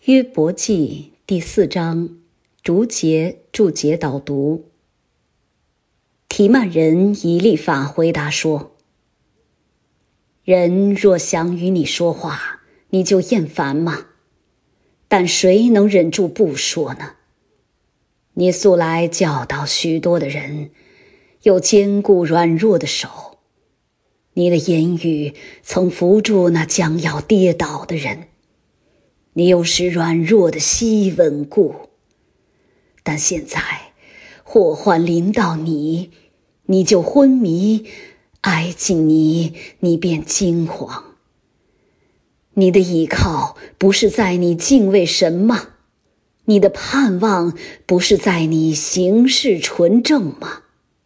约伯记第4章，注解导读。提曼人以利法回答说：人若想与你说话，你就厌烦吗？但谁能忍住不说呢？你素来教导许多的人，又坚固软弱的手，你的言语曾扶住那将要跌倒的人，你又使软弱的膝稳固。但现在祸患临到你，你就昏迷，挨近你，你便惊慌。你的倚靠不是在你敬畏神吗？你的盼望不是在你行事纯正吗？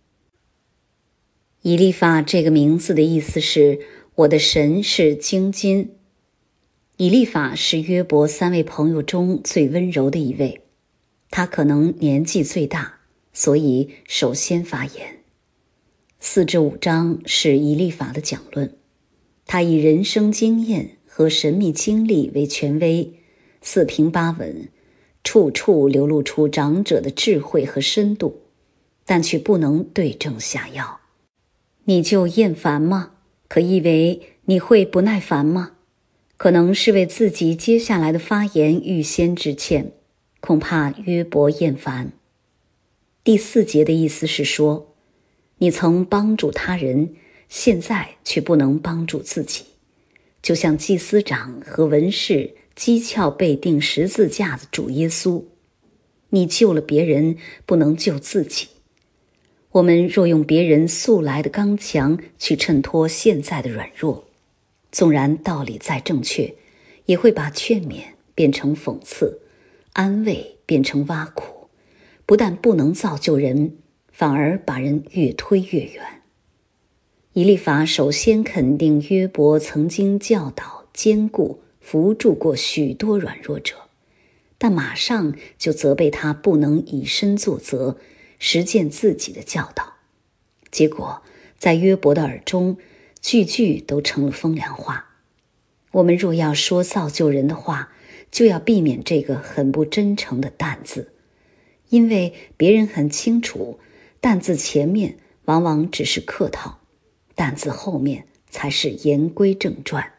以利法这个名字的意思是，我的神是精金。以利法是约伯3位朋友中最温柔的一位，他可能年纪最大，所以首先发言。4至5章是以利法的讲论，他以人生经验和神秘经历为权威，四平八稳，处处流露出长者的智慧和深度，但却不能对症下药。你就厌烦吗？可意为你会不耐烦吗？可能是为自己接下来的发言预先致歉，恐怕约伯厌烦。第4节的意思是说，你曾帮助他人，现在却不能帮助自己，就像祭司长和文士讥诮被钉十字架的主耶稣，你救了别人，不能救自己。我们若用别人素来的刚强去衬托现在的软弱，纵然道理再正确，也会把劝勉变成讽刺，安慰变成挖苦，不但不能造就人，反而把人越推越远。以利法首先肯定约伯曾经教导、坚固、扶助过许多软弱者，但马上就责备他不能以身作则，实践自己的教导。结果在约伯的耳中，句句都成了风凉话。我们若要说造就人的话，就要避免这个很不真诚的但字，因为别人很清楚，但字前面往往只是客套，但字后面才是言归正传。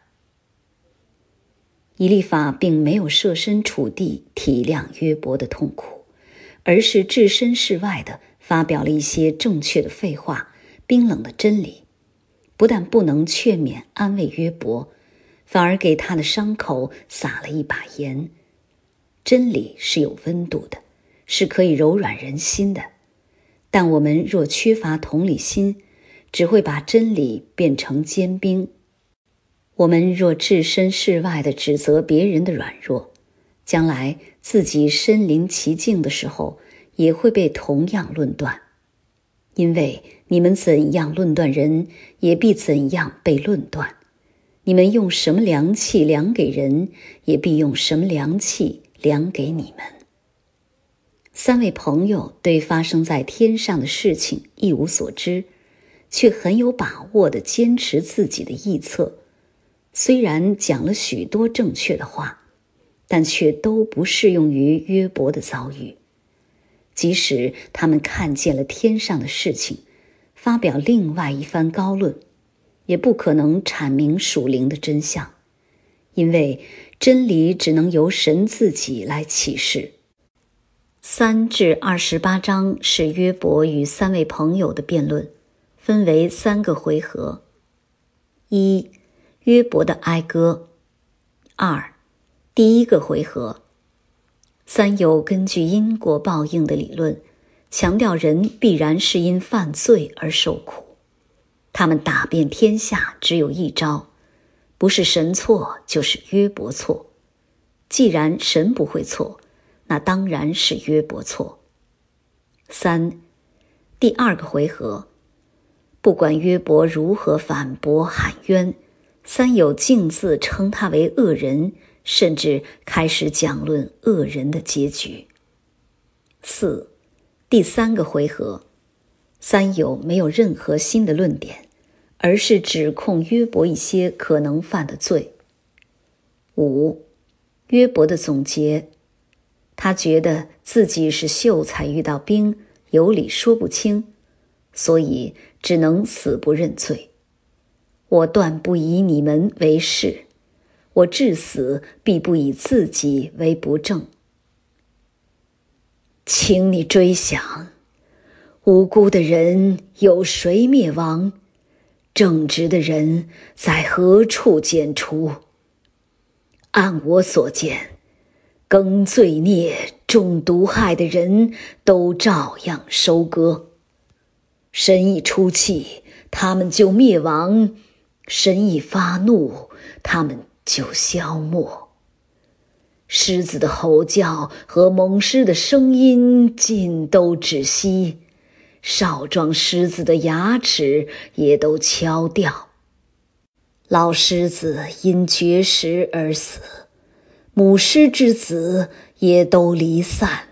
以利法并没有设身处地体谅约伯的痛苦，而是置身事外地发表了一些正确的废话，冰冷的真理，不但不能劝勉安慰约伯，反而给他的伤口撒了一把盐。真理是有温度的，是可以柔软人心的，但我们若缺乏同理心，只会把真理变成坚冰。我们若置身事外地指责别人的软弱，将来自己身临其境的时候，也会被同样论断。因为你们怎样论断人，也必怎样被论断。你们用什么量器量给人，也必用什么量器量给你们。3位朋友对发生在天上的事情一无所知，却很有把握地坚持自己的臆测。虽然讲了许多正确的话，但却都不适用于约伯的遭遇。即使他们看见了天上的事情，发表另外一番高论，也不可能阐明属灵的真相，因为真理只能由神自己来启示。3至28章是约伯与3位朋友的辩论，分为3个回合。1、约伯的哀歌。2、第1个回合。3有根据因果报应的理论，强调人必然是因犯罪而受苦。他们打遍天下只有一招，不是神错就是约伯错。既然神不会错，那当然是约伯错。3、第2个回合。不管约伯如何反驳喊冤，3有径自称他为恶人，甚至开始讲论恶人的结局。4、第3个回合。3有没有任何新的论点，而是指控约伯一些可能犯的罪。5、 约伯的总结，他觉得自己是秀才遇到兵，有理说不清，所以只能死不认罪。我断不以你们为是，我至死必不以自己为不正。请你追想，无辜的人有谁灭亡？正直的人在何处剪除？按我所见，耕罪孽、种毒害的人都照样收割。神一出气，他们就灭亡；神一发怒，他们就消没。狮子的吼叫和猛狮的声音尽都止息，少壮狮子的牙齿也都敲掉。老狮子因绝食而死，母狮之子也都离散。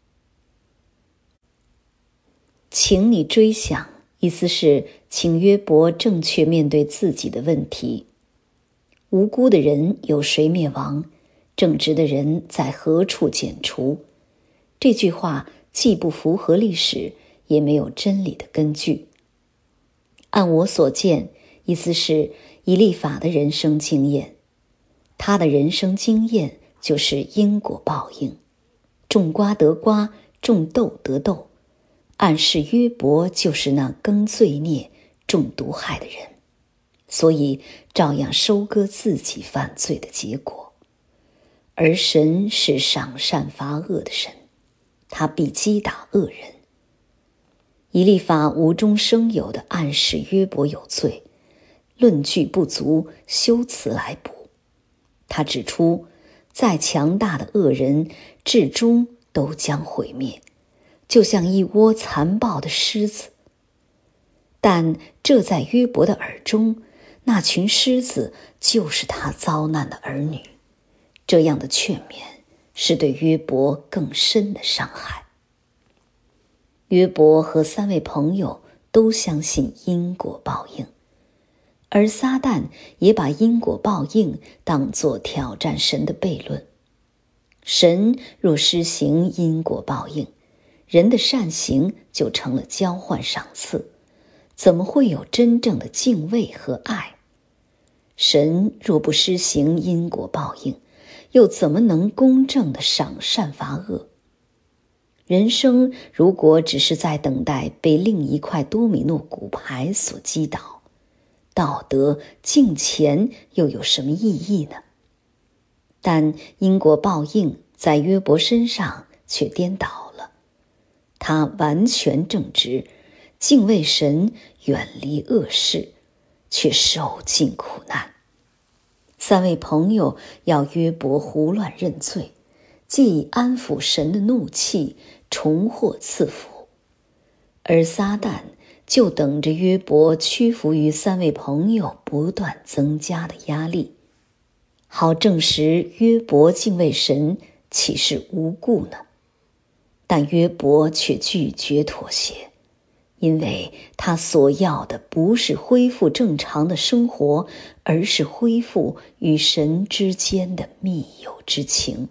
请你追想，意思是请约伯正确面对自己的问题。无辜的人有谁灭亡？正直的人在何处剪除？这句话既不符合历史，也没有真理的根据。按我所见，意思是以利法的人生经验，他的人生经验就是因果报应，种瓜得瓜，种豆得豆，暗示约伯就是那耕罪孽、种毒害的人，所以照样收割自己犯罪的结果。而神是赏善罚恶的神，他必击打恶人。以利法无中生有地暗示约伯有罪，论据不足，修辞来补。他指出，再强大的恶人，至终都将毁灭，就像一窝残暴的狮子。但这在约伯的耳中，那群狮子就是他遭难的儿女。这样的劝勉是对约伯更深的伤害。约伯和3位朋友都相信因果报应，而撒旦也把因果报应当作挑战神的悖论。神若施行因果报应，人的善行就成了交换赏赐，怎么会有真正的敬畏和爱？神若不施行因果报应，又怎么能公正地赏善罚恶？人生如果只是在等待被另一块多米诺骨牌所击倒，道德、敬虔又有什么意义呢？但因果报应在约伯身上却颠倒了，他完全正直，敬畏神，远离恶事，却受尽苦难。3位朋友要约伯胡乱认罪，既以安抚神的怒气，重获赐福。而撒旦就等着约伯屈服于3位朋友不断增加的压力，好证实约伯敬畏神岂是无故呢？但约伯却拒绝妥协，因为他所要的不是恢复正常的生活，而是恢复与神之间的密友之情。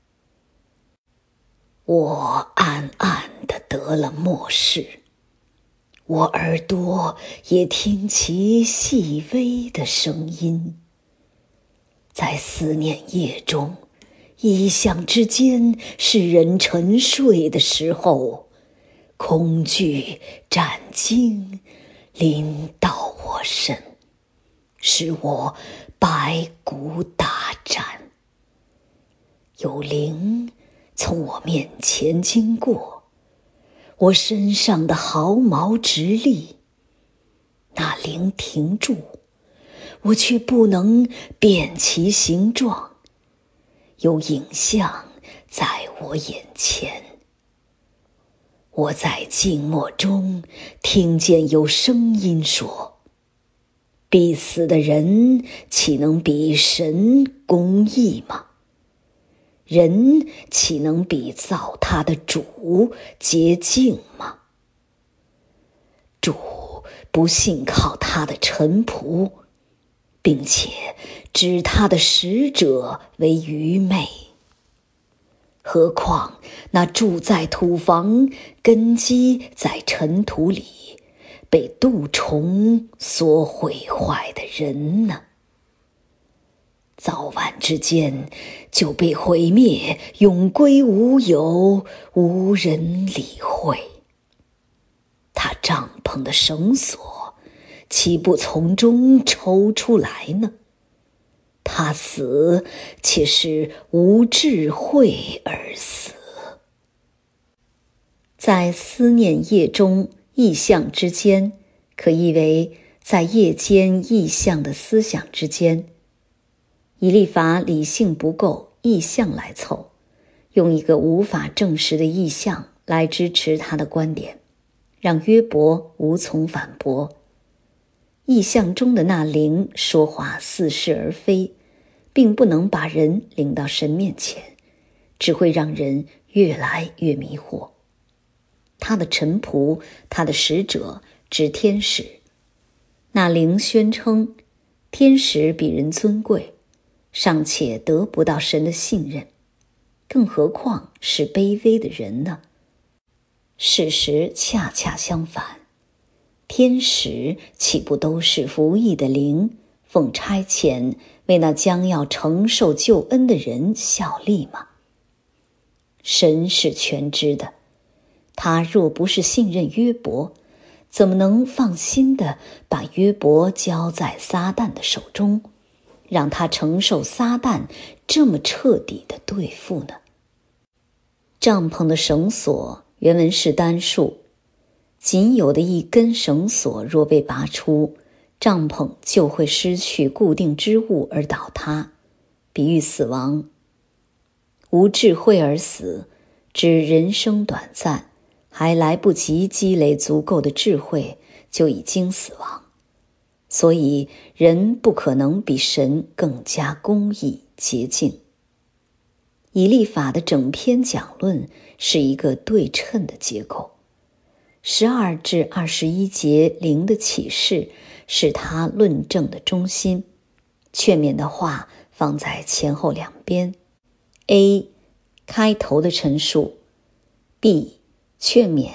我暗暗地得了默示，我耳朵也听其细微的声音。在思念夜中，异象之间，是人沉睡的时候，恐惧战惊临到我身，使我白骨打颤。有灵从我面前经过，我身上的毫毛直立。那灵停住，我却不能辨其形状。有影像在我眼前，我在静默中听见有声音说：必死的人岂能比神公义吗？人岂能比造他的主洁净吗？主不信靠他的臣仆， 并且指他的使者为愚昧。何况那住在土房、根基在尘土里、被蠹虫所毁坏的人呢？早晚之间就被毁灭，永归无有，无人理会。他帐篷的绳索岂不从中抽出来呢？他死，且是无智慧而死。在思念夜中意象之间，可译为在夜间意象的思想之间。以利法理性不够，意象来凑，用一个无法证实的意象来支持他的观点，让约伯无从反驳。意象中的那灵说话似是而非，并不能把人领到神面前，只会让人越来越迷惑。他的臣仆，他的使者，指天使。那灵宣称，天使比人尊贵，尚且得不到神的信任，更何况是卑微的人呢？事实恰恰相反，天使岂不都是服役的灵，奉差遣为那将要承受救恩的人效力吗？神是全知的，他若不是信任约伯，怎么能放心地把约伯交在撒旦的手中，让他承受撒旦这么彻底的对付呢？帐篷的绳索原文是单数，仅有的一根绳索若被拔出，帐篷就会失去固定之物而倒塌，比喻死亡。无智慧而死，指人生短暂，还来不及积累足够的智慧，就已经死亡。所以人不可能比神更加公义洁净。以利法的整篇讲论是一个对称的结构，12至21节灵的启示是他论证的中心，劝勉的话放在前后两边。 A 开头的陈述， B 劝勉，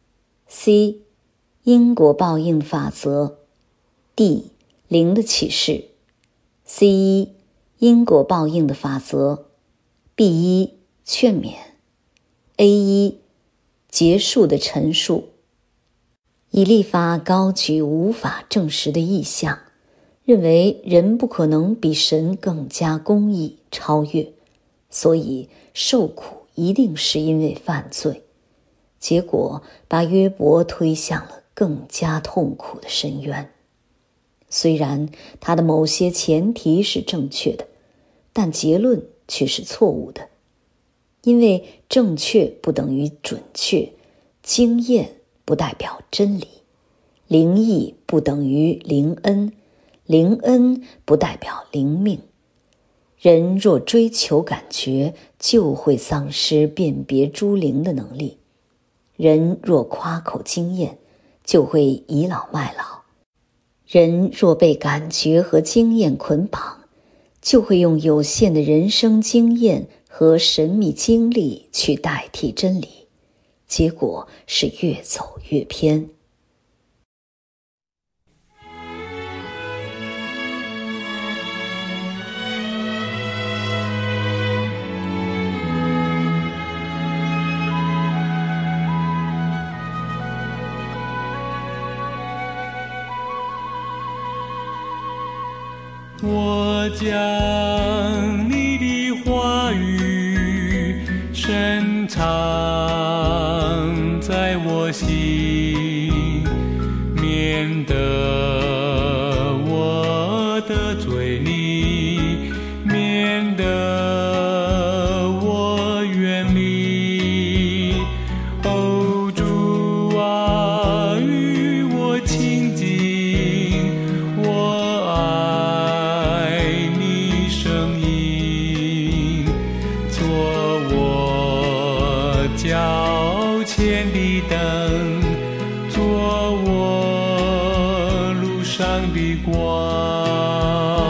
C 因果报应法则， D 灵的启示。 C1 因果报应的法则， B1 劝勉， A1 结束的陈述。以利法高举无法证实的意象，认为人不可能比神更加公义超越，所以受苦一定是因为犯罪，结果把约伯推向了更加痛苦的深渊。虽然他的某些前提是正确的，但结论却是错误的，因为正确不等于准确，经验不代表真理，灵意不等于灵恩，灵恩不代表灵命。人若追求感觉，就会丧失辨别诸灵的能力；人若夸口经验，就会倚老卖老；人若被感觉和经验捆绑，就会用有限的人生经验和神秘经历去代替真理，结果是越走越偏。 我将你的话语深藏